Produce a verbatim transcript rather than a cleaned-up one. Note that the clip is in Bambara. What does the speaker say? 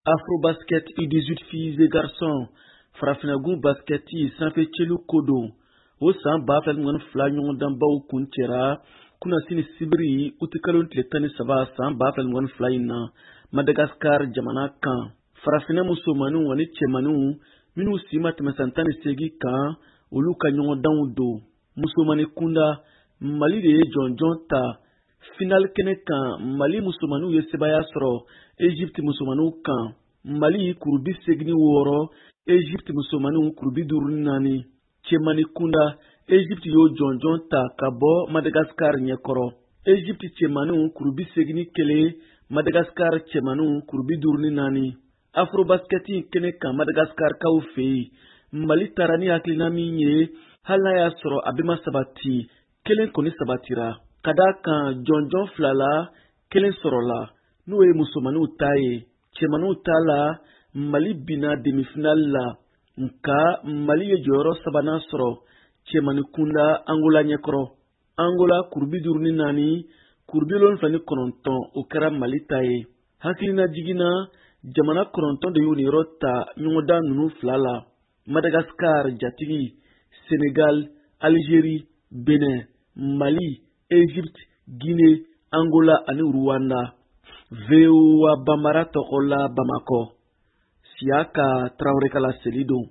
Afrobasket U dix-huit filles et garçons Farafinagun basketi sanfɛ celu ko don o san ba fila ni mugan ni fila ɲɔgɔndanbaw kun cɛra kunasini sibiri uti kalo tile tan ni saba san ba fila ni mugan ni fila in na Madagascar jamana kan. Farafina musomaninw ani cɛmaninw minnu si ma tɛmɛ san tan ni seegin kan olu ka ɲɔgɔndanw don. Musomani kunda Mali de ye jɔnjɔn ta. Final kɛnɛ kan Mali musomaninw ye sebaya sɔrɔ Egypte musomaninw kan. Mali kuru bi seegin ni wɔɔrɔ, Egypte musomaninw kuru bi duuru ni naani. Cɛmani kunda Egypte y'o jɔnjɔn ta ka bɔ Madagascar ɲɛkɔrɔ. Egypte cɛmaninw kuru bi seegin ni kelen, Madagascar cɛmaninw kuru bi duuru ni naani. Afrobasketi kɛnɛ kan Madagascar kaw fɛ yen Mali taara ni hakilina min ye hali n'a y'a sɔrɔ a bɛɛ ma sabati, kelen kɔni sabatira. Ka d'a kan jɔnjɔn fila la kelen sɔrɔla n'o ye musomaninw ta ye. Cɛmaninw ta la Mali binna demi-finale la nka Mali ye jɔyɔrɔ sabanan sɔrɔ cɛmani kunda Angola ɲɛkɔrɔ. Angola kuru bi duuru ni naani, kuru bi wolonwula ni kɔnɔntɔn o kɛra Mali ta ye. Hakilina jiginna jamana kɔnɔntɔn de y'u niyɔrɔ ta ɲɔgɔndan ninnu fila la. Madagascar jatigi, Sénégal, Algérie, Benin, Mali, Egypte, Guinée, Angola ani Rwanda. V O A Bambara tɔgɔ la Bamakɔ. Siaka Traoré ka laseli don.